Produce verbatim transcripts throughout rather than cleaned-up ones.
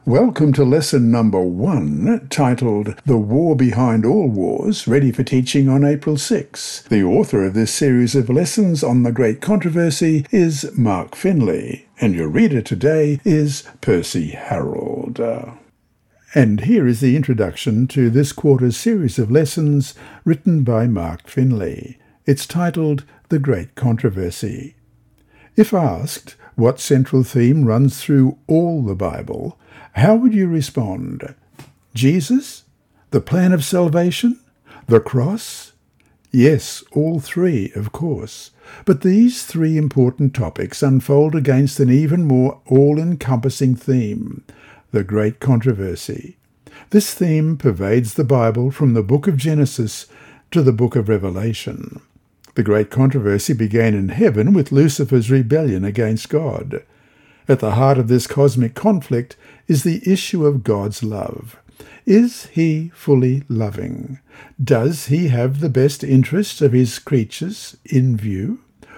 Welcome to lesson number one, titled The War Behind All Wars, ready for teaching on April sixth. The author of this series of lessons on the Great Controversy is Mark Finley, and your reader today is Percy Harold. Uh, and here is the introduction to this quarter's series of lessons written by Mark Finley. It's titled The Great Controversy. If asked what central theme runs through all the Bible, how would you respond? Jesus? The plan of salvation? The cross? Yes, all three, of course. But these three important topics unfold against an even more all-encompassing theme, the Great Controversy. This theme pervades the Bible from the book of Genesis to the book of Revelation. The Great Controversy began in heaven with Lucifer's rebellion against God. At the heart of this cosmic conflict is the issue of God's love. Is he fully loving? Does he have the best interests of his creatures in view?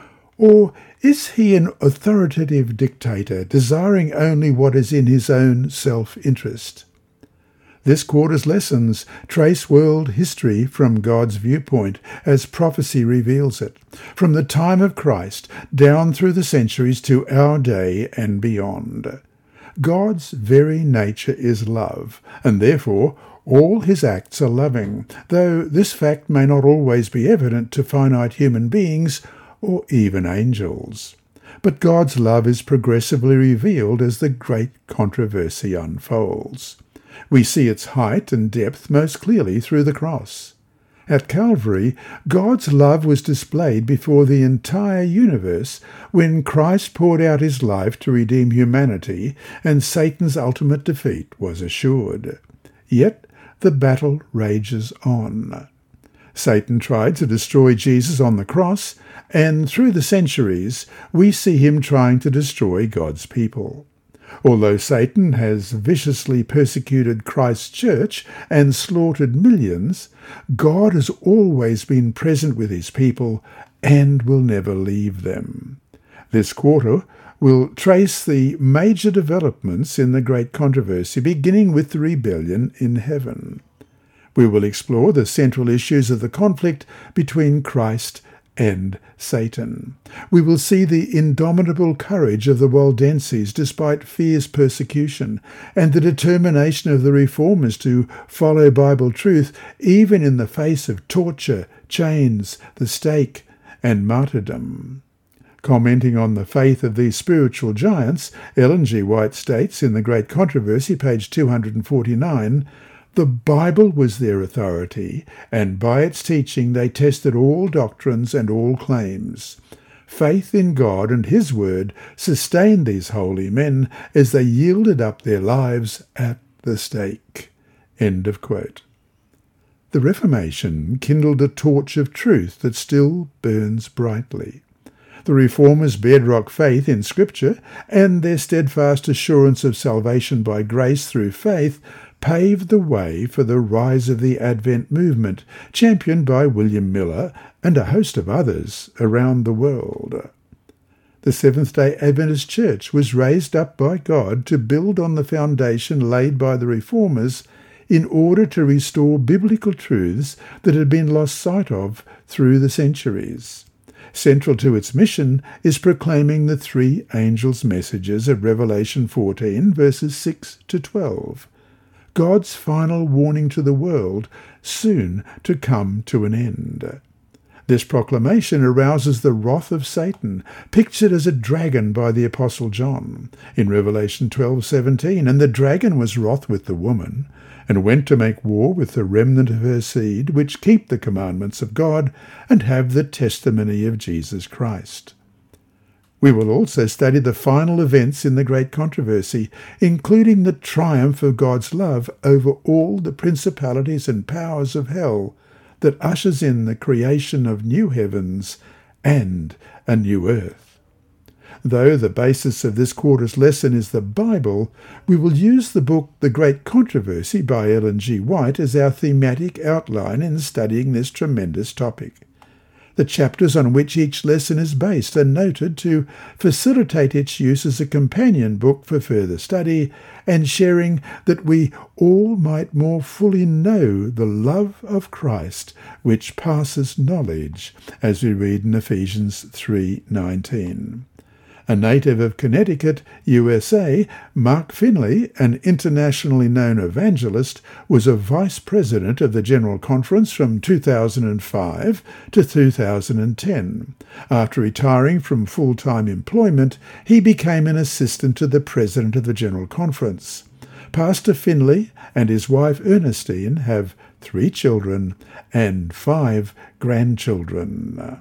Or is he an authoritative dictator, desiring only what is in his own self-interest? This quarter's lessons trace world history from God's viewpoint as prophecy reveals it, from the time of Christ down through the centuries to our day and beyond. God's very nature is love, and therefore all his acts are loving, though this fact may not always be evident to finite human beings or even angels. But God's love is progressively revealed as the Great Controversy unfolds. We see its height and depth most clearly through the cross. At Calvary, God's love was displayed before the entire universe when Christ poured out his life to redeem humanity, and Satan's ultimate defeat was assured. Yet the battle rages on. Satan tried to destroy Jesus on the cross, and through the centuries we see him trying to destroy God's people. Although Satan has viciously persecuted Christ's church and slaughtered millions, God has always been present with his people and will never leave them. This quarter will trace the major developments in the Great Controversy, beginning with the rebellion in heaven. We will explore the central issues of the conflict between Christ and Satan. We will see the indomitable courage of the Waldenses despite fierce persecution, and the determination of the reformers to follow Bible truth even in the face of torture, chains, the stake, and martyrdom. Commenting on the faith of these spiritual giants, Ellen G. White states in The Great Controversy, page two hundred forty-nine, "The Bible was their authority, and by its teaching they tested all doctrines and all claims. Faith in God and his word sustained these holy men as they yielded up their lives at the stake." End of quote. The Reformation kindled a torch of truth that still burns brightly. The Reformers' bedrock faith in Scripture and their steadfast assurance of salvation by grace through faith paved the way for the rise of the Advent movement, championed by William Miller and a host of others around the world. The Seventh-day Adventist Church was raised up by God to build on the foundation laid by the Reformers in order to restore biblical truths that had been lost sight of through the centuries. Central to its mission is proclaiming the three angels' messages of Revelation fourteen, verses six to twelve. God's final warning to the world, soon to come to an end. This proclamation arouses the wrath of Satan, pictured as a dragon by the Apostle John in Revelation twelve seventeen, and the dragon was wroth with the woman, and went to make war with the remnant of her seed, which keep the commandments of God, and have the testimony of Jesus Christ. We will also study the final events in the Great Controversy, including the triumph of God's love over all the principalities and powers of hell that ushers in the creation of new heavens and a new earth. Though the basis of this quarter's lesson is the Bible, we will use the book The Great Controversy by Ellen G. White as our thematic outline in studying this tremendous topic. The chapters on which each lesson is based are noted to facilitate its use as a companion book for further study and sharing, that we all might more fully know the love of Christ which passes knowledge, as we read in Ephesians three nineteen. A native of Connecticut, U S A, Mark Finley, an internationally known evangelist, was a vice president of the General Conference from two thousand five to two thousand ten. After retiring from full-time employment, he became an assistant to the president of the General Conference. Pastor Finley and his wife Ernestine have three children and five grandchildren.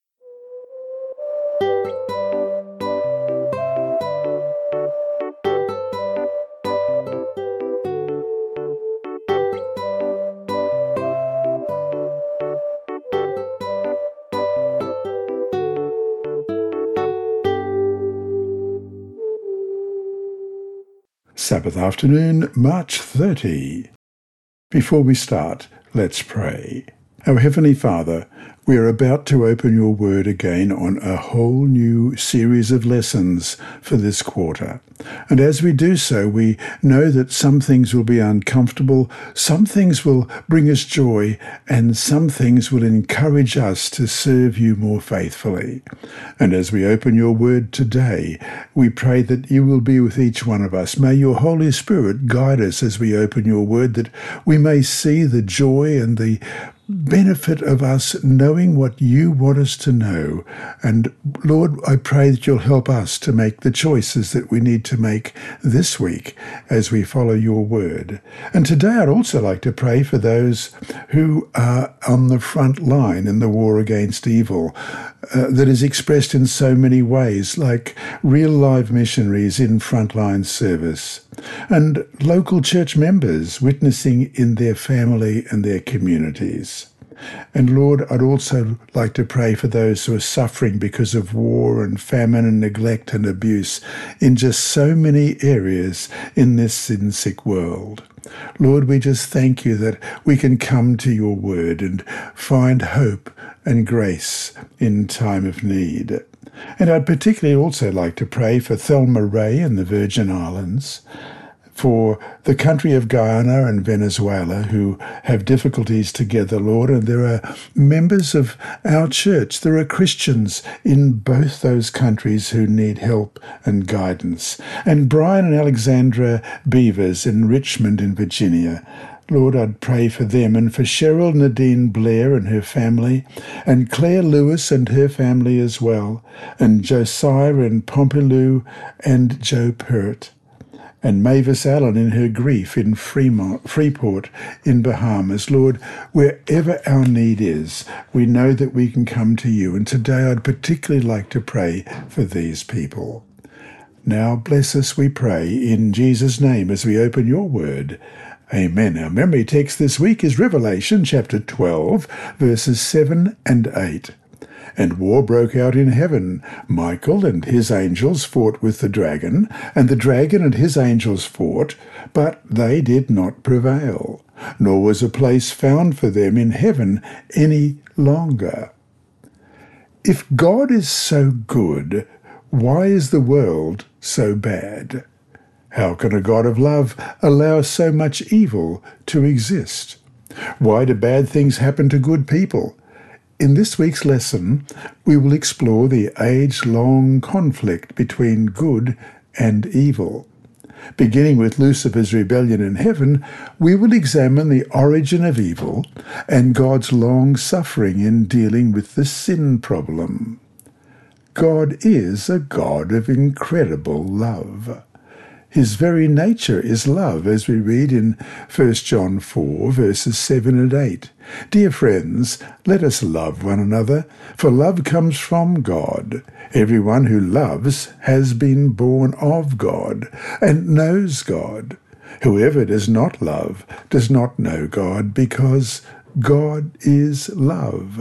Sabbath afternoon, March thirtieth. Before we start, let's pray. Our Heavenly Father, we are about to open your word again on a whole new series of lessons for this quarter. And as we do so, we know that some things will be uncomfortable, some things will bring us joy, and some things will encourage us to serve you more faithfully. And as we open your word today, we pray that you will be with each one of us. May your Holy Spirit guide us as we open your word, that we may see the joy and the benefit of us knowing what you want us to know. And Lord, I pray that you'll help us to make the choices that we need to make this week as we follow your word. And today I'd also like to pray for those who are on the front line in the war against evil, uh, that is expressed in so many ways, like real live missionaries in frontline service, and local church members witnessing in their family and their communities. And Lord, I'd also like to pray for those who are suffering because of war and famine and neglect and abuse in just so many areas in this sin-sick world. Lord, we just thank you that we can come to your word and find hope and grace in time of need. And I'd particularly also like to pray for Thelma Ray in the Virgin Islands, for the country of Guyana and Venezuela who have difficulties together, Lord, and there are members of our church, there are Christians in both those countries who need help and guidance. And Brian and Alexandra Beavers in Richmond in Virginia, Lord, I'd pray for them, and for Cheryl Nadine Blair and her family, and Claire Lewis and her family as well, and Josiah in Pompilou and Joe Pert, and Mavis Allen in her grief in Fremont, Freeport in Bahamas. Lord, wherever our need is, we know that we can come to you. And today I'd particularly like to pray for these people. Now bless us, we pray, in Jesus' name as we open your word. Amen. Our memory text this week is Revelation chapter twelve, verses seven and eight. And war broke out in heaven. Michael and his angels fought with the dragon, and the dragon and his angels fought, but they did not prevail, nor was a place found for them in heaven any longer. If God is so good, why is the world so bad? How can a God of love allow so much evil to exist? Why do bad things happen to good people? In this week's lesson, we will explore the age-long conflict between good and evil. Beginning with Lucifer's rebellion in heaven, we will examine the origin of evil and God's long suffering in dealing with the sin problem. God is a God of incredible love. His very nature is love, as we read in First John four, verses seven and eight. Dear friends, let us love one another, for love comes from God. Everyone who loves has been born of God and knows God. Whoever does not love does not know God, because God is love.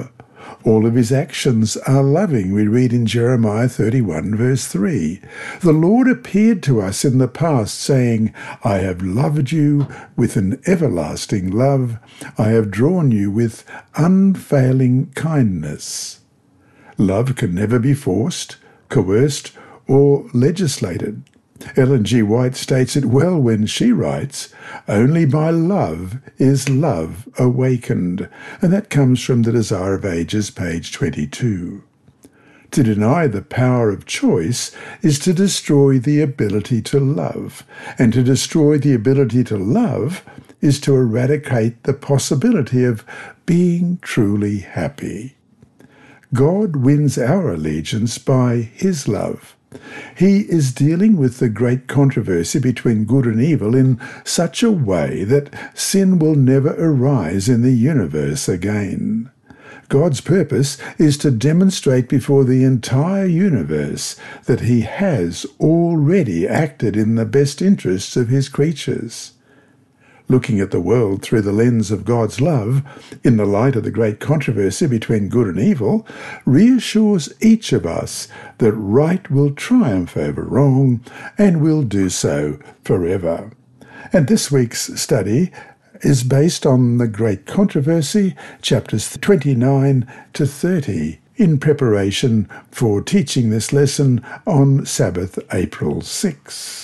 All of his actions are loving, we read in Jeremiah thirty-one, verse three. The Lord appeared to us in the past, saying, I have loved you with an everlasting love. I have drawn you with unfailing kindness. Love can never be forced, coerced, or legislated. Ellen G. White states it well when she writes, only by love is love awakened, and that comes from The Desire of Ages, page twenty-two. To deny the power of choice is to destroy the ability to love, and to destroy the ability to love is to eradicate the possibility of being truly happy. God wins our allegiance by his love. He is dealing with the great controversy between good and evil in such a way that sin will never arise in the universe again. God's purpose is to demonstrate before the entire universe that he has already acted in the best interests of his creatures. Looking at the world through the lens of God's love, in the light of the great controversy between good and evil, reassures each of us that right will triumph over wrong and will do so forever. And this week's study is based on the great controversy, chapters twenty-nine to thirty, in preparation for teaching this lesson on Sabbath, April sixth.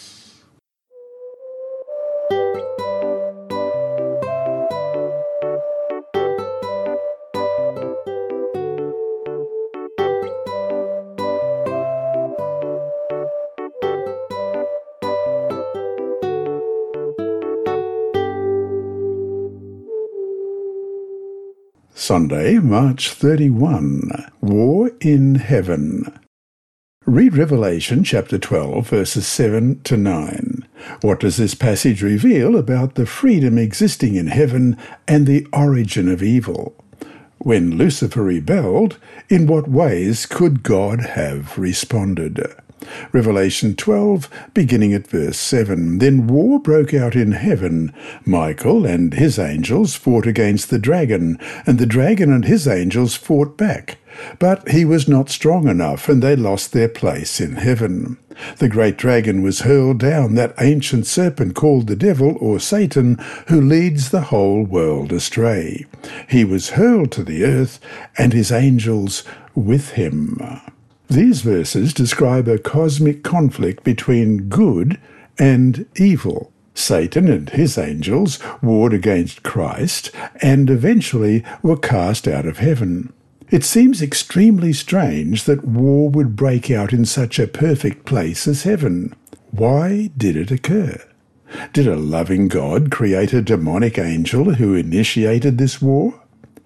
Sunday, March thirty-first. War in Heaven. Read Revelation chapter twelve, verses seven to nine. What does this passage reveal about the freedom existing in heaven and the origin of evil? When Lucifer rebelled, in what ways could God have responded? Revelation twelve, beginning at verse seven. Then war broke out in heaven. Michael and his angels fought against the dragon, and the dragon and his angels fought back. But he was not strong enough, and they lost their place in heaven. The great dragon was hurled down, that ancient serpent called the devil, or Satan, who leads the whole world astray. He was hurled to the earth, and his angels with him. These verses describe a cosmic conflict between good and evil. Satan and his angels warred against Christ and eventually were cast out of heaven. It seems extremely strange that war would break out in such a perfect place as heaven. Why did it occur? Did a loving God create a demonic angel who initiated this war?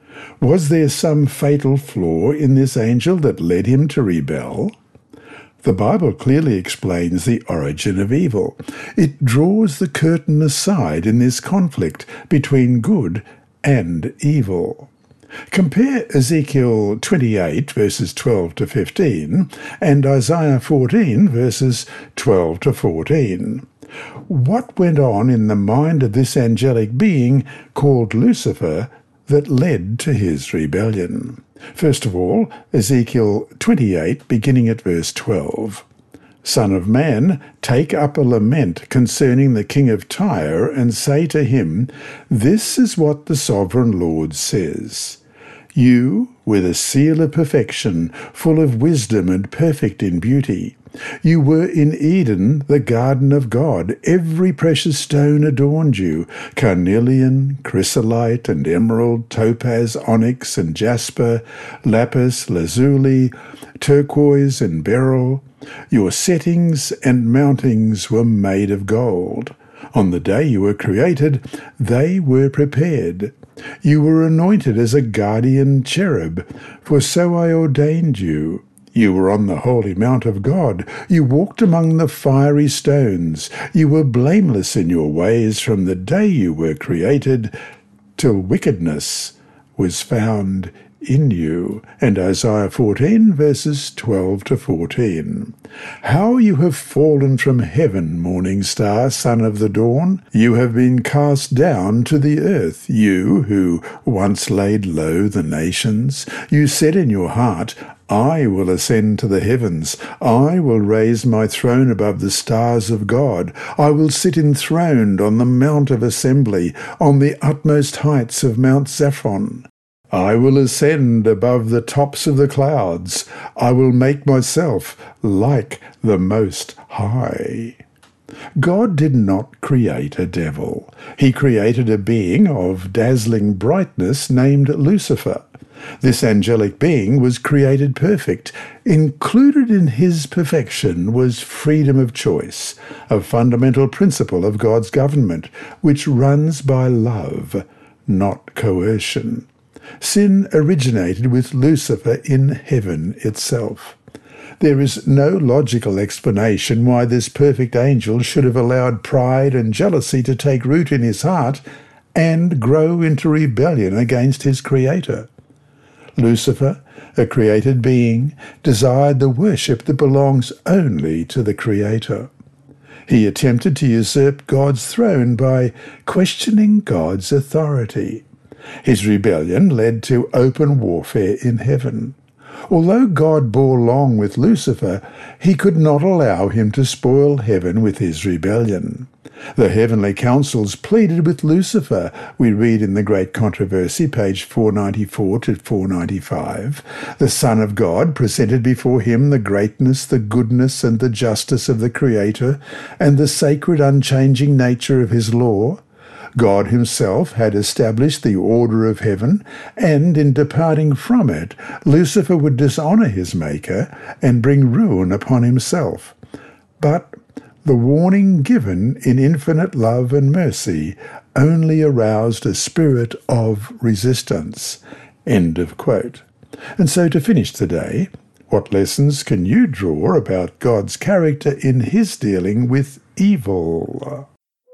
Was there some fatal flaw in this angel that led him to rebel? The Bible clearly explains the origin of evil. It draws the curtain aside in this conflict between good and evil. Compare Ezekiel twenty-eight, verses twelve to fifteen, and Isaiah fourteen, verses twelve to fourteen. What went on in the mind of this angelic being called Lucifer that led to his rebellion? First of all, Ezekiel twenty-eight, beginning at verse twelve. Son of man, take up a lament concerning the king of Tyre, and say to him, This is what the sovereign Lord says. You were the seal of perfection, full of wisdom and perfect in beauty. You were in Eden, the garden of God. Every precious stone adorned you, carnelian, chrysolite, and emerald, topaz, onyx, and jasper, lapis, lazuli, turquoise, and beryl. Your settings and mountings were made of gold. On the day you were created, they were prepared. You were anointed as a guardian cherub, for so I ordained you. You were on the holy mount of God. You walked among the fiery stones. You were blameless in your ways from the day you were created till wickedness was found in you, and Isaiah fourteen, verses twelve to fourteen. How you have fallen from heaven, morning star, son of the dawn! You have been cast down to the earth, you who once laid low the nations. You said in your heart, I will ascend to the heavens. I will raise my throne above the stars of God. I will sit enthroned on the mount of assembly, on the utmost heights of Mount Zaphon. I will ascend above the tops of the clouds. I will make myself like the Most High. God did not create a devil. He created a being of dazzling brightness named Lucifer. This angelic being was created perfect. Included in his perfection was freedom of choice, a fundamental principle of God's government, which runs by love, not coercion. Sin originated with Lucifer in heaven itself. There is no logical explanation why this perfect angel should have allowed pride and jealousy to take root in his heart and grow into rebellion against his Creator. Lucifer, a created being, desired the worship that belongs only to the Creator. He attempted to usurp God's throne by questioning God's authority. His rebellion led to open warfare in heaven. Although God bore long with Lucifer, he could not allow him to spoil heaven with his rebellion. The heavenly councils pleaded with Lucifer, we read in the Great Controversy, page four ninety-four to four ninety-five. The Son of God presented before him the greatness, the goodness, and the justice of the Creator, and the sacred, unchanging nature of his law. God himself had established the order of heaven, and in departing from it, Lucifer would dishonour his Maker and bring ruin upon himself. But the warning given in infinite love and mercy only aroused a spirit of resistance. End of quote. And so to finish the day, what lessons can you draw about God's character in his dealing with evil?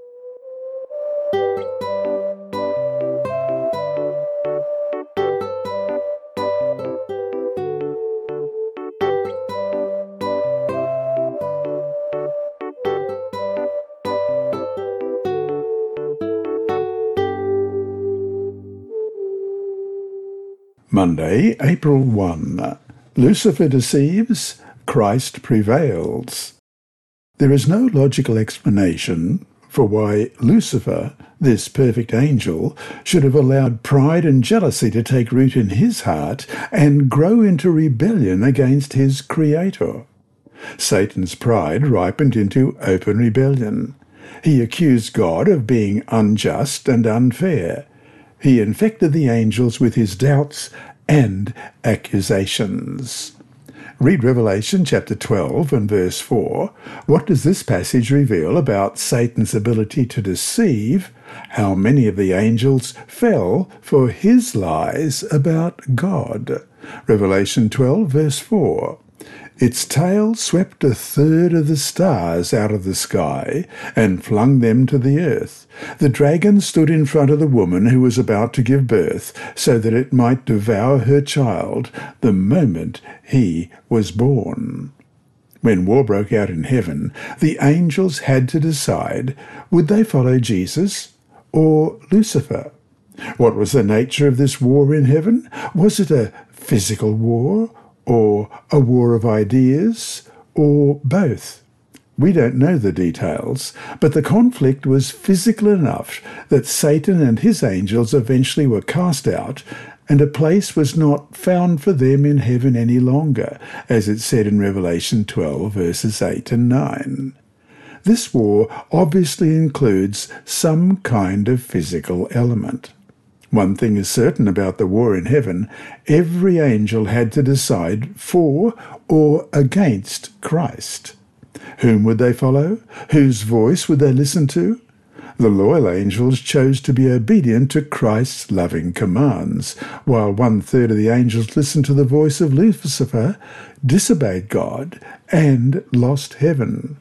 Monday, April first. Lucifer deceives, Christ prevails. There is no logical explanation for why Lucifer, this perfect angel, should have allowed pride and jealousy to take root in his heart and grow into rebellion against his Creator. Satan's pride ripened into open rebellion. He accused God of being unjust and unfair. He infected the angels with his doubts and accusations. Read Revelation chapter twelve and verse four. What does this passage reveal about Satan's ability to deceive? How many of the angels fell for his lies about God? Revelation twelve verse four. Its tail swept a third of the stars out of the sky and flung them to the earth. The dragon stood in front of the woman who was about to give birth, so that it might devour her child the moment he was born. When war broke out in heaven, the angels had to decide, would they follow Jesus or Lucifer? What was the nature of this war in heaven? Was it a physical war, or a war of ideas, or both? We don't know the details, but the conflict was physical enough that Satan and his angels eventually were cast out, and a place was not found for them in heaven any longer, as it said in Revelation twelve, verses eight and nine. This war obviously includes some kind of physical element. One thing is certain about the war in heaven: every angel had to decide for or against Christ. Whom would they follow? Whose voice would they listen to? The loyal angels chose to be obedient to Christ's loving commands, while one-third of the angels listened to the voice of Lucifer, disobeyed God, and lost heaven.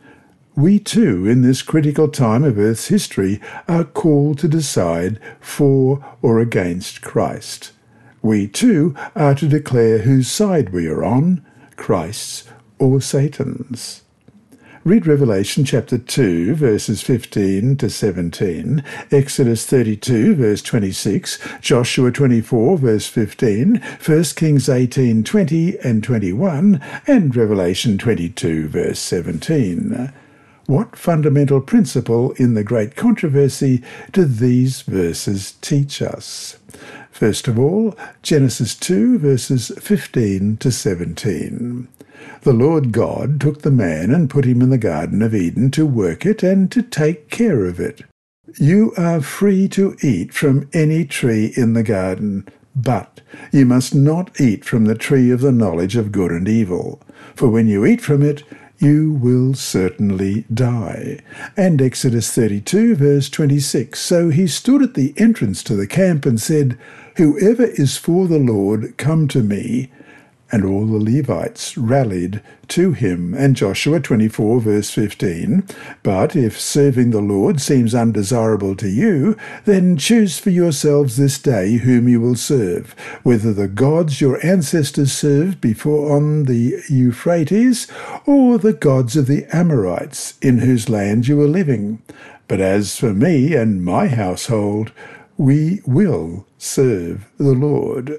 We too, in this critical time of Earth's history, are called to decide for or against Christ. We too are to declare whose side we are on, Christ's or Satan's. Read Revelation chapter two, verses fifteen to seventeen, Exodus thirty-two, verse twenty-six, Joshua twenty-four, verse fifteen, First Kings eighteen, twenty and twenty-one, and Revelation twenty-two, verse seventeen. What fundamental principle in the great controversy do these verses teach us? First of all, Genesis two, verses fifteen to seventeen. The Lord God took the man and put him in the Garden of Eden to work it and to take care of it. You are free to eat from any tree in the garden, but you must not eat from the tree of the knowledge of good and evil, for when you eat from it, you will certainly die. And Exodus thirty-two, verse twenty-six. So he stood at the entrance to the camp and said, Whoever is for the Lord, come to me. And all the Levites rallied to him. And Joshua twenty-four, verse fifteen. But if serving the Lord seems undesirable to you, then choose for yourselves this day whom you will serve, whether the gods your ancestors served before on the Euphrates, or the gods of the Amorites, in whose land you are living. But as for me and my household, we will serve the Lord.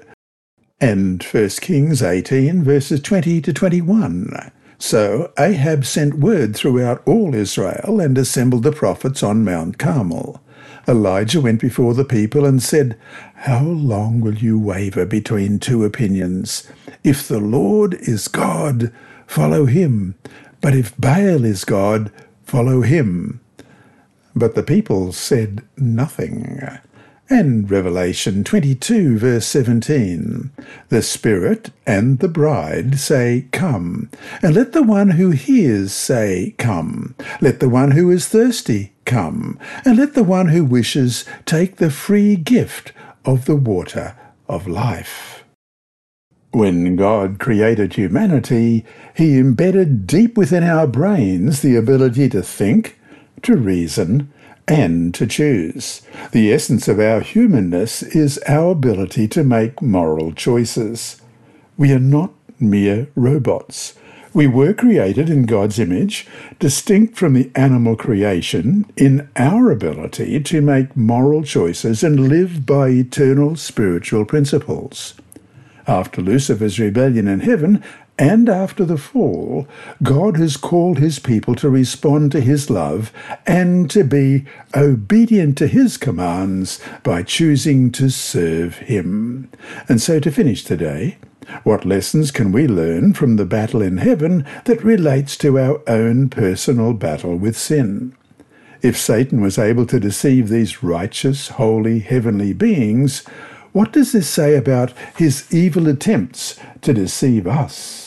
And First Kings eighteen, verses twenty to twenty-one. So Ahab sent word throughout all Israel and assembled the prophets on Mount Carmel. Elijah went before the people and said, How long will you waver between two opinions? If the Lord is God, follow him. But if Baal is God, follow him. But the people said nothing. And Revelation twenty-two, verse seventeen. The Spirit and the bride say, Come. And let the one who hears say, Come. Let the one who is thirsty come. And let the one who wishes take the free gift of the water of life. When God created humanity, he embedded deep within our brains the ability to think, to reason, and to choose. The essence of our humanness is our ability to make moral choices. We are not mere robots. We were created in God's image, distinct from the animal creation, in our ability to make moral choices and live by eternal spiritual principles. After Lucifer's rebellion in heaven, and after the fall, God has called his people to respond to his love and to be obedient to his commands by choosing to serve him. And so to finish today, what lessons can we learn from the battle in heaven that relates to our own personal battle with sin? If Satan was able to deceive these righteous, holy, heavenly beings, what does this say about his evil attempts to deceive us?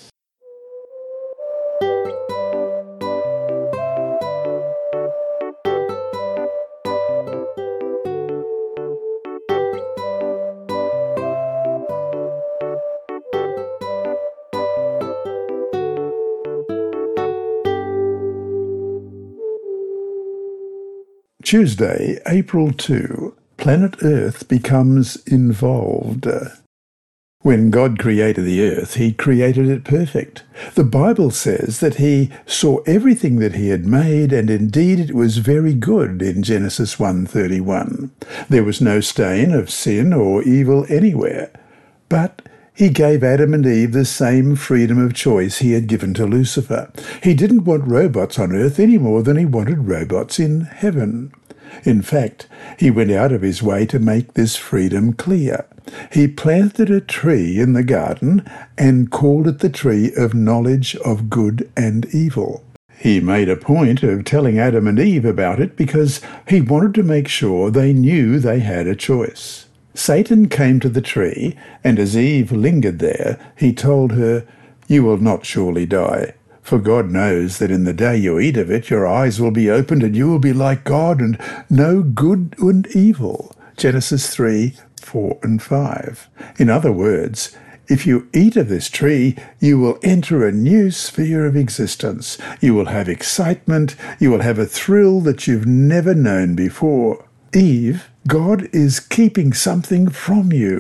Tuesday, April second. Planet Earth becomes involved. When God created the earth, he created it perfect. The Bible says that he saw everything that he had made, and indeed it was very good in Genesis one thirty-one. There was no stain of sin or evil anywhere. But he gave Adam and Eve the same freedom of choice he had given to Lucifer. He didn't want robots on earth any more than he wanted robots in heaven. In fact, he went out of his way to make this freedom clear. He planted a tree in the garden and called it the tree of knowledge of good and evil. He made a point of telling Adam and Eve about it because he wanted to make sure they knew they had a choice. Satan came to the tree, and as Eve lingered there, he told her, "You will not surely die. For God knows that in the day you eat of it, your eyes will be opened, and you will be like God, and know good and evil." Genesis three, four and five. In other words, if you eat of this tree, you will enter a new sphere of existence. You will have excitement. You will have a thrill that you've never known before. Eve, God is keeping something from you.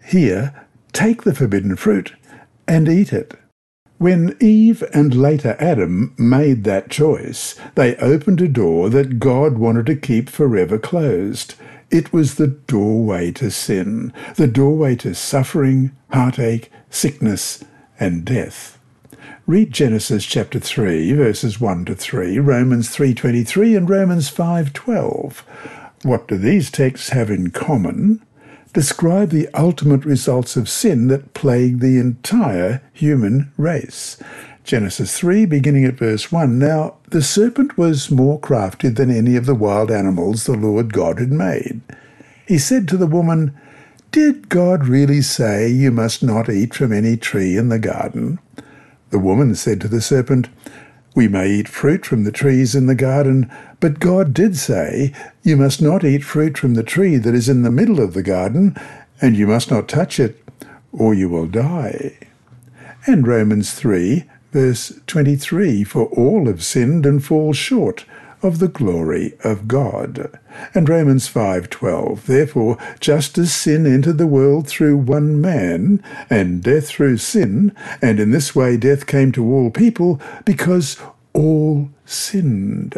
Here, take the forbidden fruit and eat it. When Eve and later Adam made that choice, they opened a door that God wanted to keep forever closed. It was the doorway to sin, the doorway to suffering, heartache, sickness, and death. Read Genesis chapter three, verses one to three, Romans three twenty-three, and Romans five twelve. What do these texts have in common? Describe the ultimate results of sin that plague the entire human race. Genesis three, beginning at verse one. Now the serpent was more crafty than any of the wild animals the Lord God had made. He said to the woman, "Did God really say you must not eat from any tree in the garden?" The woman said to the serpent, "We may eat fruit from the trees in the garden, but God did say, you must not eat fruit from the tree that is in the middle of the garden, and you must not touch it, or you will die." And Romans three, verse twenty-three, "For all have sinned and fall short of the glory of God." And Romans five twelve, "Therefore, just as sin entered the world through one man, and death through sin, and in this way death came to all people, because all sinned."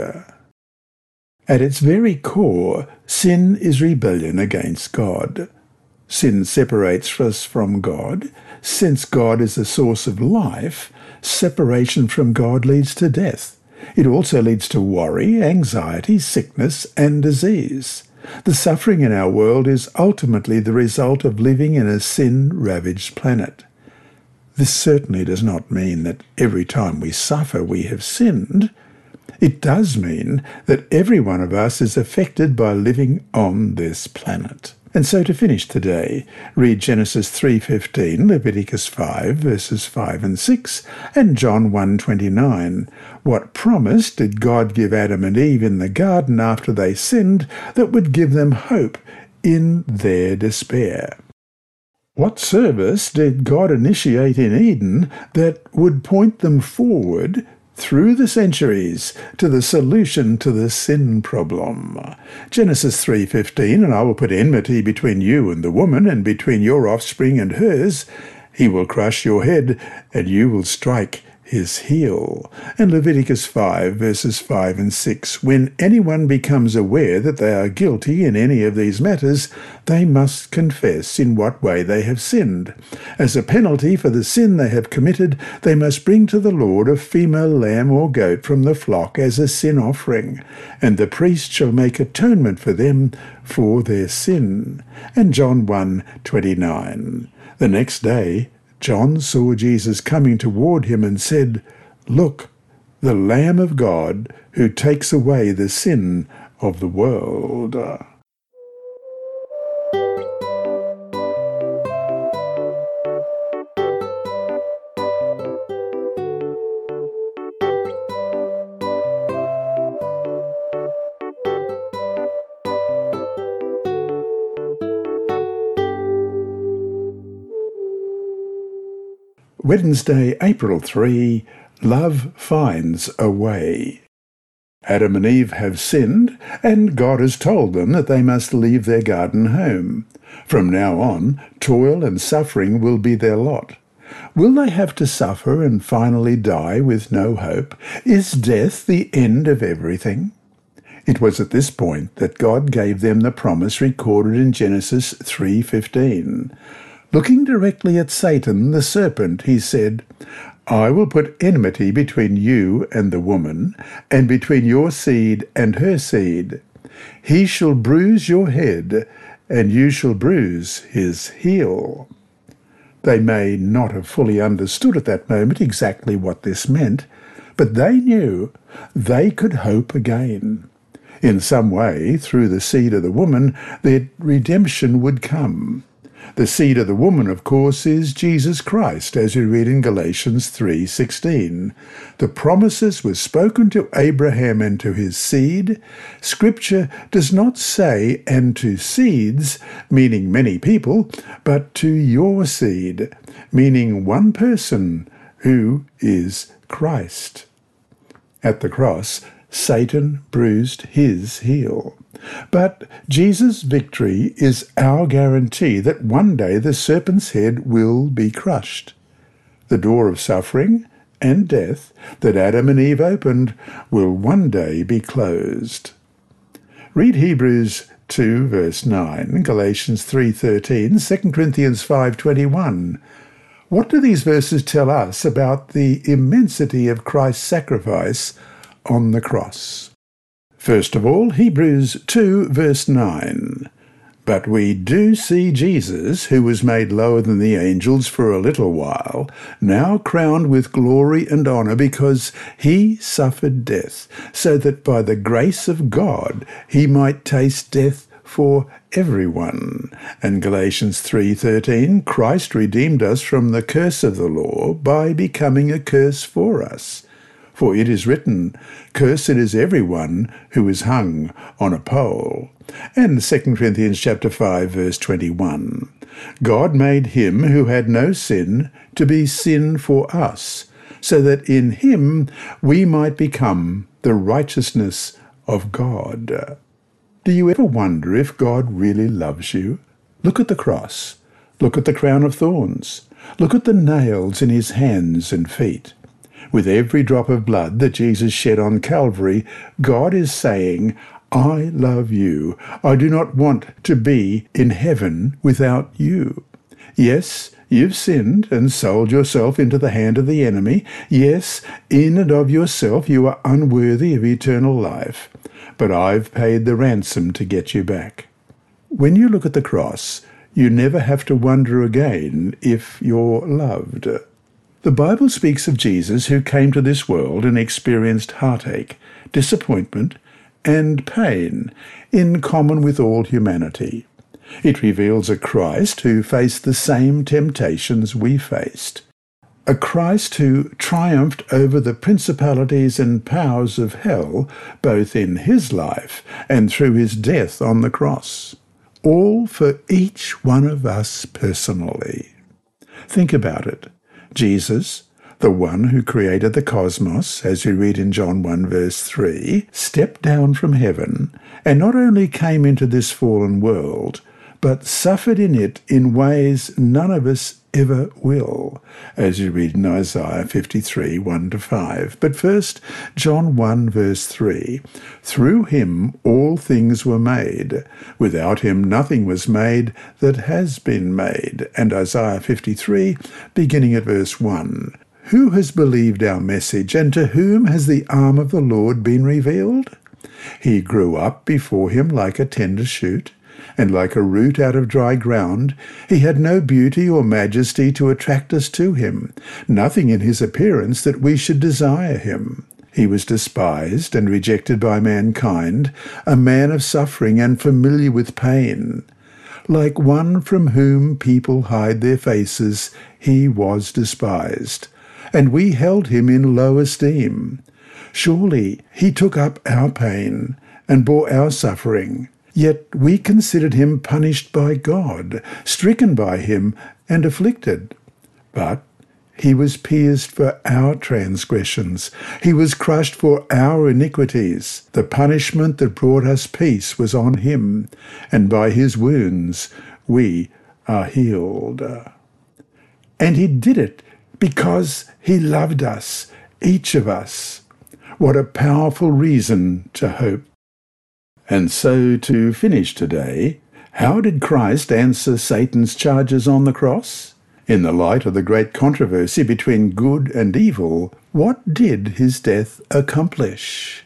At its very core, sin is rebellion against God. Sin separates us from God. Since God is the source of life, separation from God leads to death. It also leads to worry, anxiety, sickness, and disease. The suffering in our world is ultimately the result of living in a sin-ravaged planet. This certainly does not mean that every time we suffer we have sinned. It does mean that every one of us is affected by living on this planet. And so to finish today, read Genesis three fifteen, Leviticus five, verses five and six, and John one twenty-nine. What promise did God give Adam and Eve in the garden after they sinned that would give them hope in their despair? What service did God initiate in Eden that would point them forward through the centuries to the solution to the sin problem? Genesis three fifteen, "And I will put enmity between you and the woman, and between your offspring and hers. He will crush your head, and you will strike his heel." And Leviticus five, verses five and six, "When anyone becomes aware that they are guilty in any of these matters, they must confess in what way they have sinned. As a penalty for the sin they have committed, they must bring to the Lord a female lamb or goat from the flock as a sin offering, and the priest shall make atonement for them for their sin." And John one twenty-nine. The next day John saw Jesus coming toward him and said, "Look, the Lamb of God who takes away the sin of the world." Wednesday, April third, Love Finds a Way. Adam and Eve have sinned, and God has told them that they must leave their garden home. From now on, toil and suffering will be their lot. Will they have to suffer and finally die with no hope? Is death the end of everything? It was at this point that God gave them the promise recorded in Genesis three fifteen. Looking directly at Satan, the serpent, he said, "I will put enmity between you and the woman, and between your seed and her seed. He shall bruise your head, and you shall bruise his heel." They may not have fully understood at that moment exactly what this meant, but they knew they could hope again. In some way, through the seed of the woman, their redemption would come. The seed of the woman, of course, is Jesus Christ, as we read in Galatians three sixteen. The promises were spoken to Abraham and to his seed. Scripture does not say, "and to seeds," meaning many people, but to your seed, meaning one person, who is Christ. At the cross, Satan bruised his heel. But Jesus' victory is our guarantee that one day the serpent's head will be crushed. The door of suffering and death that Adam and Eve opened will one day be closed. Read Hebrews two, verse nine, Galatians three thirteen, Second Corinthians five twenty-one. What do these verses tell us about the immensity of Christ's sacrifice on the cross? First of all, Hebrews two, verse nine. But we do see Jesus, who was made lower than the angels for a little while, now crowned with glory and honour because he suffered death, so that by the grace of God he might taste death for everyone. And Galatians three thirteen, Christ redeemed us from the curse of the law by becoming a curse for us. For it is written, Cursed is everyone who is hung on a pole. And Second Corinthians chapter five, verse twenty-one. God made him who had no sin to be sin for us, so that in him we might become the righteousness of God. Do you ever wonder if God really loves you? Look at the cross. Look at the crown of thorns. Look at the nails in his hands and feet. With every drop of blood that Jesus shed on Calvary, God is saying, I love you. I do not want to be in heaven without you. Yes, you've sinned and sold yourself into the hand of the enemy. Yes, in and of yourself you are unworthy of eternal life. But I've paid the ransom to get you back. When you look at the cross, you never have to wonder again if you're loved. The Bible speaks of Jesus who came to this world and experienced heartache, disappointment, and pain in common with all humanity. It reveals a Christ who faced the same temptations we faced. A Christ who triumphed over the principalities and powers of hell, both in his life and through his death on the cross. All for each one of us personally. Think about it. Jesus, the one who created the cosmos, as we read in John one verse three, stepped down from heaven and not only came into this fallen world, but suffered in it in ways none of us ever will, as you read in Isaiah fifty-three, one to five. But first, John one verse three, Through him all things were made. Without him nothing was made that has been made. And Isaiah fifty-three, beginning at verse one, Who has believed our message, and to whom has the arm of the Lord been revealed? He grew up before him like a tender shoot, and like a root out of dry ground. He had no beauty or majesty to attract us to him, nothing in his appearance that we should desire him. He was despised and rejected by mankind, a man of suffering and familiar with pain. Like one from whom people hide their faces, he was despised, and we held him in low esteem. Surely he took up our pain and bore our suffering. Yet we considered him punished by God, stricken by him, and afflicted. But he was pierced for our transgressions. He was crushed for our iniquities. The punishment that brought us peace was on him, and by his wounds we are healed. And he did it because he loved us, each of us. What a powerful reason to hope. And so, to finish today, how did Christ answer Satan's charges on the cross? In the light of the great controversy between good and evil, what did his death accomplish?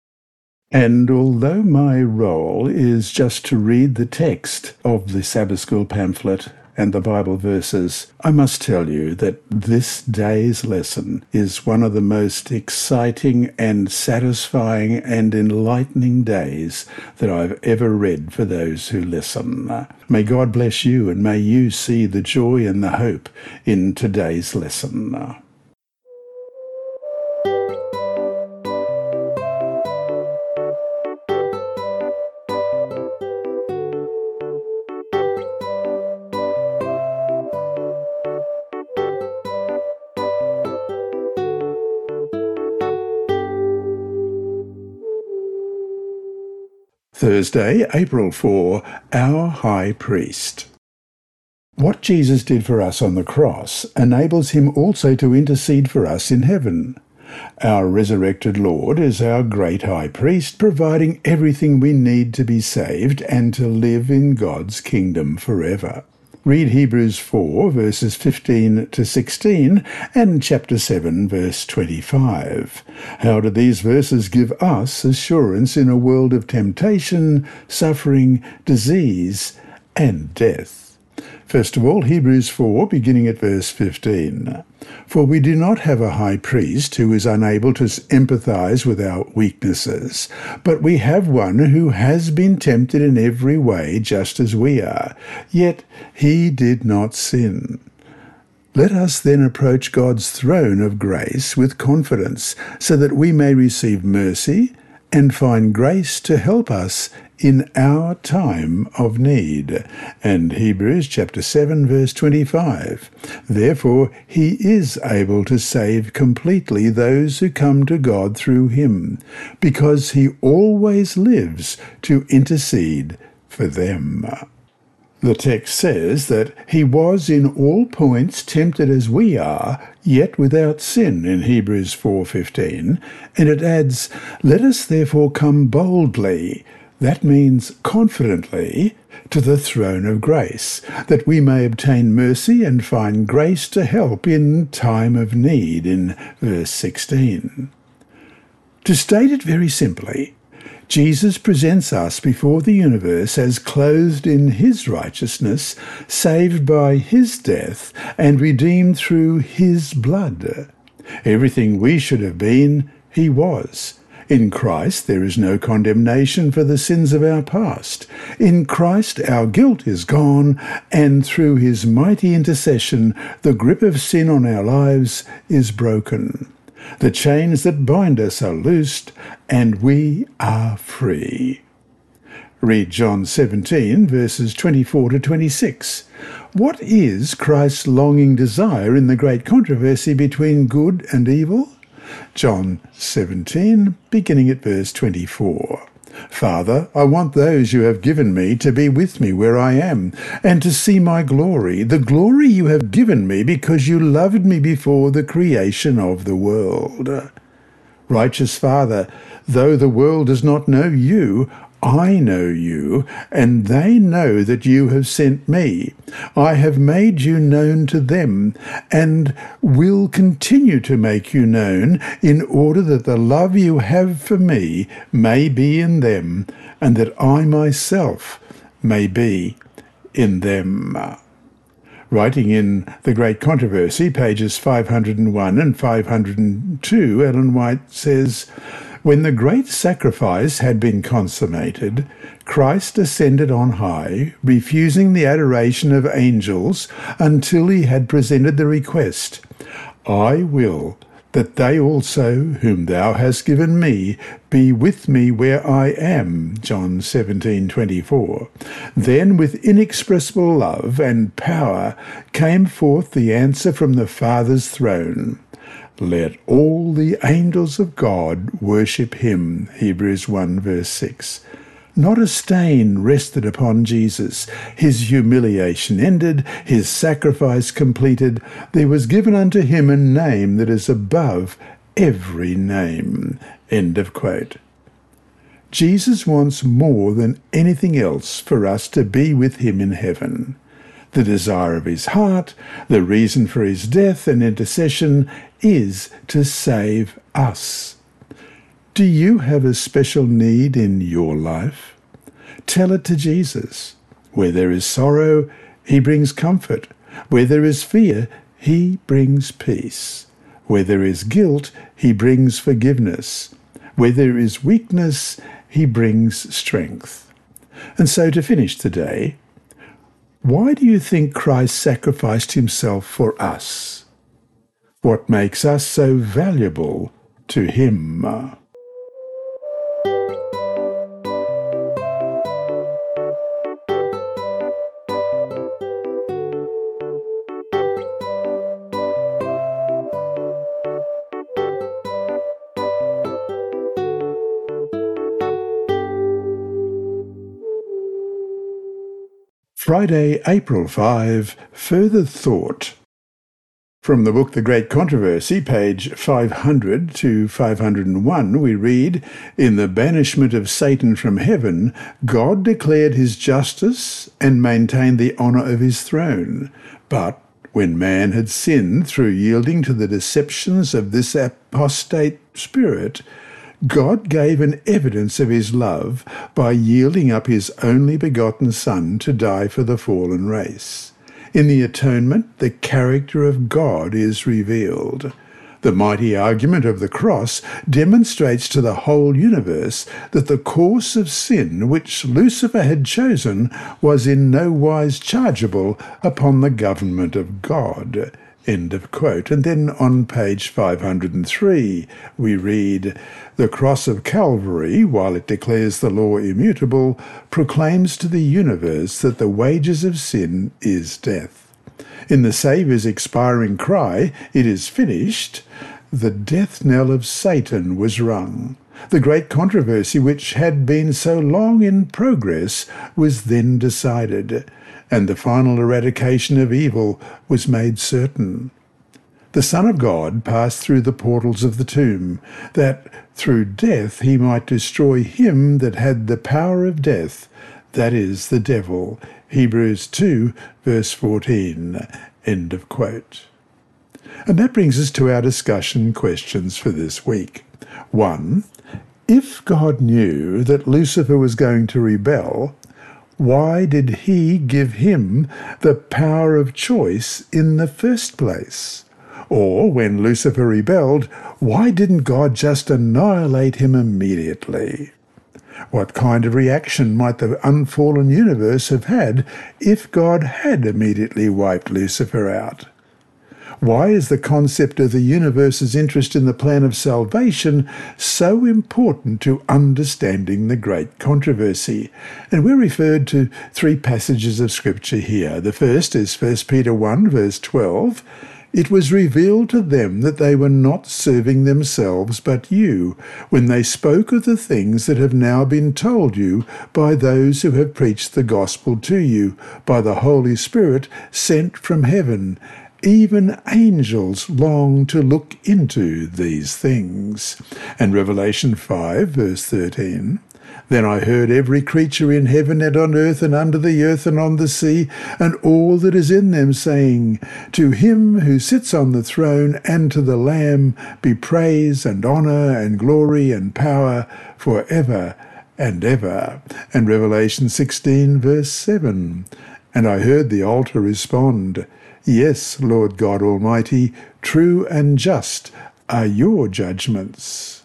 And although my role is just to read the text of the Sabbath School pamphlet and the Bible verses, I must tell you that this day's lesson is one of the most exciting and satisfying and enlightening days that I've ever read for those who listen. May God bless you, and may you see the joy and the hope in today's lesson. Thursday, April fourth, Our High Priest. What Jesus did for us on the cross enables him also to intercede for us in heaven. Our resurrected Lord is our great high priest, providing everything we need to be saved and to live in God's kingdom forever. Read Hebrews four, verses fifteen to sixteen, and chapter seven, verse twenty-five. How do these verses give us assurance in a world of temptation, suffering, disease, and death? First of all, Hebrews four, beginning at verse fifteen. For we do not have a high priest who is unable to empathize with our weaknesses, but we have one who has been tempted in every way just as we are, yet he did not sin. Let us then approach God's throne of grace with confidence, so that we may receive mercy and find grace to help us in our time of need. And Hebrews chapter seven, verse twenty-five. Therefore he is able to save completely those who come to God through him, because he always lives to intercede for them. The text says that he was in all points tempted as we are, yet without sin, in Hebrews four fifteen, and it adds, let us therefore come boldly, that means confidently, to the throne of grace, that we may obtain mercy and find grace to help in time of need, in verse sixteen. To state it very simply, Jesus presents us before the universe as clothed in his righteousness, saved by his death, and redeemed through his blood. Everything we should have been, he was. In Christ there is no condemnation for the sins of our past. In Christ our guilt is gone, and through his mighty intercession the grip of sin on our lives is broken. The chains that bind us are loosed, and we are free. Read John seventeen, verses twenty-four to twenty-six. What is Christ's longing desire in the great controversy between good and evil? John seventeen, beginning at verse twenty-four. Father, I want those you have given me to be with me where I am, and to see my glory, the glory you have given me because you loved me before the creation of the world. Righteous Father, though the world does not know you, I know you, and they know that you have sent me. I have made you known to them, and will continue to make you known, in order that the love you have for me may be in them, and that I myself may be in them. Writing in The Great Controversy, pages five hundred one and five hundred two, Ellen White says, when the great sacrifice had been consummated, Christ ascended on high, refusing the adoration of angels until he had presented the request, I will that they also, whom thou hast given me, be with me where I am, John seventeen twenty-four. Then with inexpressible love and power came forth the answer from the Father's throne. Let all the angels of God worship him, Hebrews one verse six. Not a stain rested upon Jesus. His humiliation ended, his sacrifice completed. There was given unto him a name that is above every name. End of quote. Jesus wants more than anything else for us to be with him in heaven. The desire of his heart, the reason for his death and intercession, is to save us. Do you have a special need in your life? Tell it to Jesus. Where there is sorrow, he brings comfort. Where there is fear, he brings peace. Where there is guilt, he brings forgiveness. Where there is weakness, he brings strength. And so to finish today, why do you think Christ sacrificed himself for us? What makes us so valuable to him? Friday, April fifth, Further Thought. From the book The Great Controversy, page five hundred to five hundred one, we read, "In the banishment of Satan from heaven, God declared his justice and maintained the honour of his throne. But when man had sinned through yielding to the deceptions of this apostate spirit, God gave an evidence of his love by yielding up his only begotten Son to die for the fallen race. In the atonement, the character of God is revealed. The mighty argument of the cross demonstrates to the whole universe that the course of sin which Lucifer had chosen was in no wise chargeable upon the government of God." End of quote. And then on page five hundred three, we read, "The cross of Calvary, while it declares the law immutable, proclaims to the universe that the wages of sin is death. In the Saviour's expiring cry, 'It is finished,' the death knell of Satan was rung. The great controversy which had been so long in progress was then decided, and the final eradication of evil was made certain. The Son of God passed through the portals of the tomb, that through death he might destroy him that had the power of death, that is, the devil." Hebrews two, verse fourteen. End of quote. And that brings us to our discussion questions for this week. One, if God knew that Lucifer was going to rebel, why did he give him the power of choice in the first place? Or, when Lucifer rebelled, why didn't God just annihilate him immediately? What kind of reaction might the unfallen universe have had if God had immediately wiped Lucifer out? Why is the concept of the universe's interest in the plan of salvation so important to understanding the great controversy? And we're referred to three passages of Scripture here. The first is First Peter one, verse twelve. "It was revealed to them that they were not serving themselves but you, when they spoke of the things that have now been told you by those who have preached the gospel to you, by the Holy Spirit sent from heaven. Even angels long to look into these things." And Revelation five, verse thirteen, "Then I heard every creature in heaven and on earth and under the earth and on the sea, and all that is in them, saying, 'To him who sits on the throne and to the Lamb be praise and honour and glory and power for ever and ever.'" And Revelation sixteen, verse seven, "And I heard the altar respond, 'Yes, Lord God Almighty, true and just are your judgments.'"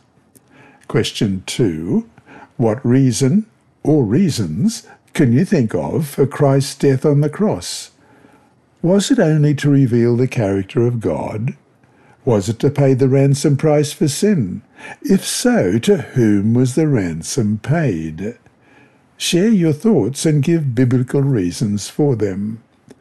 Question two. What reason or reasons can you think of for Christ's death on the cross? Was it only to reveal the character of God? Was it to pay the ransom price for sin? If so, to whom was the ransom paid? Share your thoughts and give biblical reasons for them.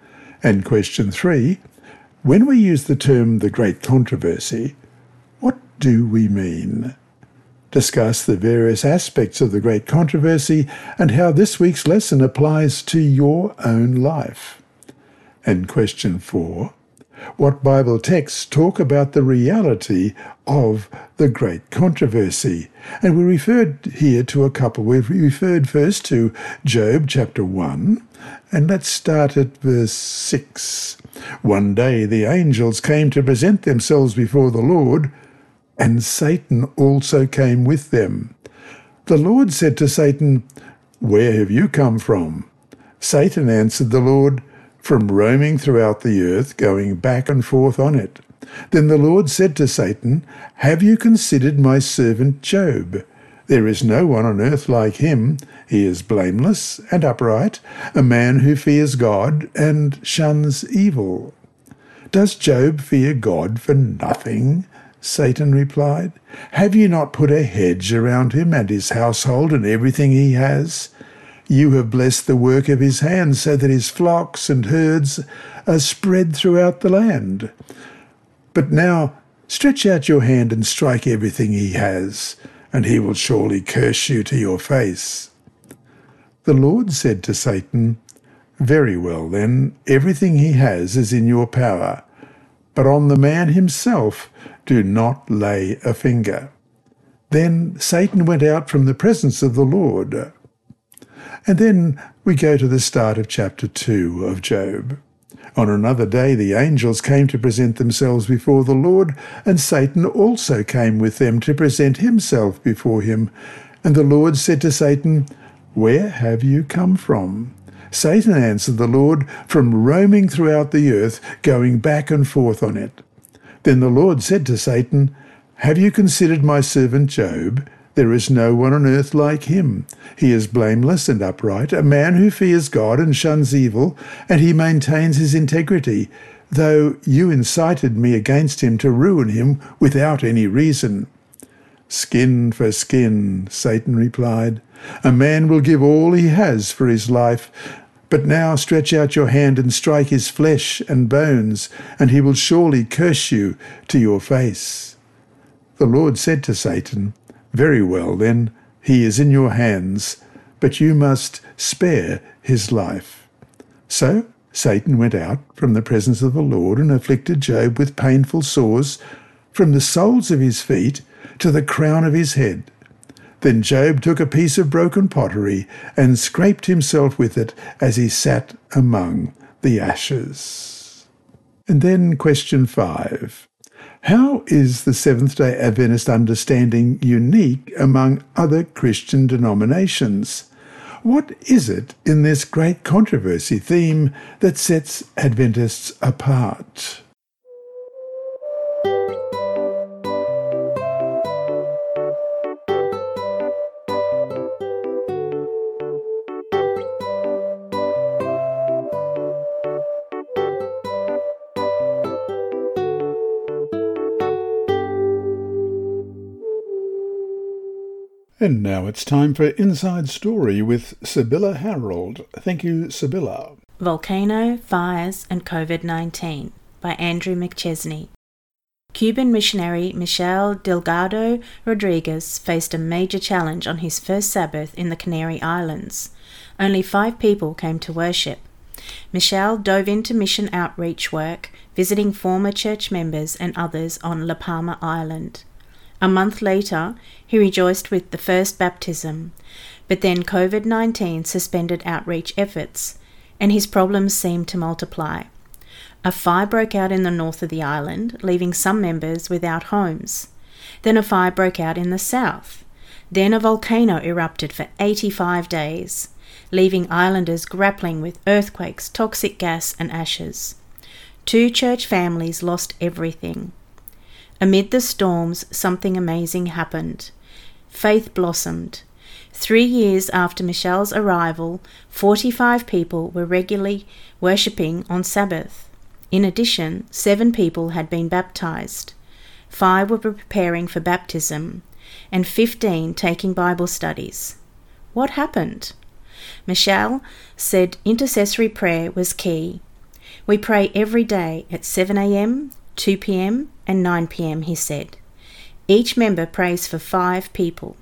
And question three, when we use the term the great controversy, what do we mean? Discuss the various aspects of the great controversy and how this week's lesson applies to your own life. And question four, what Bible texts talk about the reality of the great controversy? And we referred here to a couple. We've referred first to Job chapter one, and let's start at verse six. "One day the angels came to present themselves before the Lord, and Satan also came with them. The Lord said to Satan, 'Where have you come from?' Satan answered the Lord, 'From roaming throughout the earth, going back and forth on it.' Then the Lord said to Satan, 'Have you considered my servant Job? There is no one on earth like him. He is blameless and upright, a man who fears God and shuns evil.' Does Job fear God for nothing?" Satan replied. "Have you not put a hedge around him and his household and everything he has? You have blessed the work of his hands, so that his flocks and herds are spread throughout the land. But now stretch out your hand and strike everything he has, and he will surely curse you to your face." The Lord said to Satan, Very well, then, everything he has is in your power, but on the man himself do not lay a finger." Then Satan went out from the presence of the Lord. And then we go to the start of chapter two of Job. On another day the angels came to present themselves before the Lord, and Satan also came with them to present himself before him. And the Lord said to Satan, "Where have you come from?" Satan answered the Lord, "From roaming throughout the earth, going back and forth on it." Then the Lord said to Satan, "Have you considered my servant Job? There is no one on earth like him. He is blameless and upright, a man who fears God and shuns evil, and he maintains his integrity, though you incited me against him to ruin him without any reason." "Skin for skin," Satan replied. "A man will give all he has for his life. But now stretch out your hand and strike his flesh and bones, and he will surely curse you to your face." The Lord said to Satan, "Very well, then, he is in your hands, but you must spare his life." So Satan went out from the presence of the Lord and afflicted Job with painful sores from the soles of his feet to the crown of his head. Then Job took a piece of broken pottery and scraped himself with it as he sat among the ashes. And then question five. How is the Seventh-day Adventist understanding unique among other Christian denominations? What is it in this great controversy theme that sets Adventists apart? And now it's time for Inside Story with Sibylla Harold. Thank you, Sibylla. Volcano, Fires and COVID nineteen by Andrew McChesney. Cuban missionary Michel Delgado Rodriguez faced a major challenge on his first Sabbath in the Canary Islands. Only five people came to worship. Michel dove into mission outreach work, visiting former church members and others on La Palma Island. A month later, he rejoiced with the first baptism, but then COVID nineteen suspended outreach efforts, and his problems seemed to multiply. A fire broke out in the north of the island, leaving some members without homes. Then a fire broke out in the south. Then a volcano erupted for eighty-five days, leaving islanders grappling with earthquakes, toxic gas, and ashes. Two church families lost everything. Amid the storms, something amazing happened. Faith blossomed. Three years after Michel's arrival, forty-five people were regularly worshipping on Sabbath. In addition, seven people had been baptized. Five were preparing for baptism, and fifteen taking Bible studies. What happened? Michel said intercessory prayer was key. "We pray every day at seven a.m., two p.m. and nine p.m, he said. Each member prays for five people.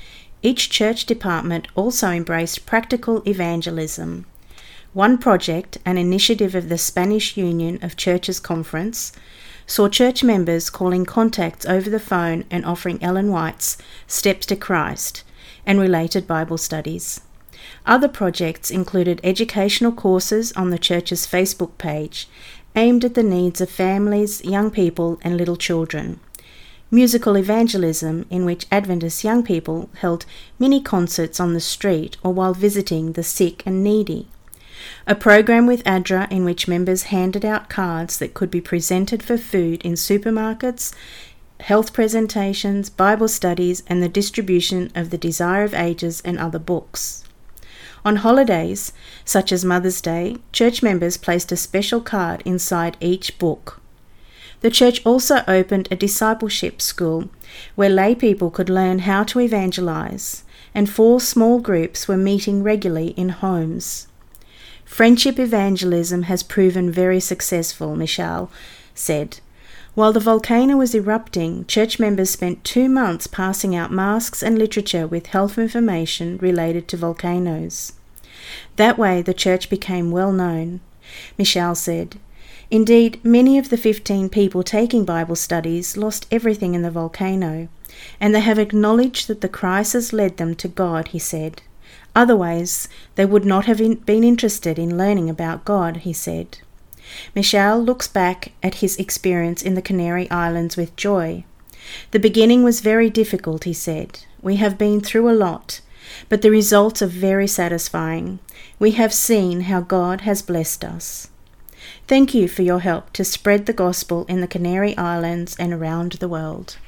Each church department also embraced practical evangelism. One project, an initiative of the Spanish Union of Churches Conference, saw church members calling contacts over the phone and offering Ellen White's Steps to Christ and related Bible studies. Other projects included educational courses on the church's Facebook page aimed at the needs of families, young people, and little children. Musical evangelism, in which Adventist young people held mini concerts on the street or while visiting the sick and needy. A program with A D R A in which members handed out cards that could be presented for food in supermarkets, health presentations, Bible studies, and the distribution of the Desire of Ages and other books. On holidays, such as Mother's Day, church members placed a special card inside each book. The church also opened a discipleship school where lay people could learn how to evangelize, and four small groups were meeting regularly in homes. Friendship evangelism has proven very successful, Michel said. While the volcano was erupting, church members spent two months passing out masks and literature with health information related to volcanoes. That way the church became well known. Michelle said, "Indeed, many of the fifteen people taking Bible studies lost everything in the volcano, and they have acknowledged that the crisis led them to God," he said. "Otherwise, they would not have in- been interested in learning about God," he said. Michelle looks back at his experience in the Canary Islands with joy. "The beginning was very difficult," he said. "We have been through a lot, but the results are very satisfying. We have seen how God has blessed us." Thank you for your help to spread the gospel in the Canary Islands and around the world.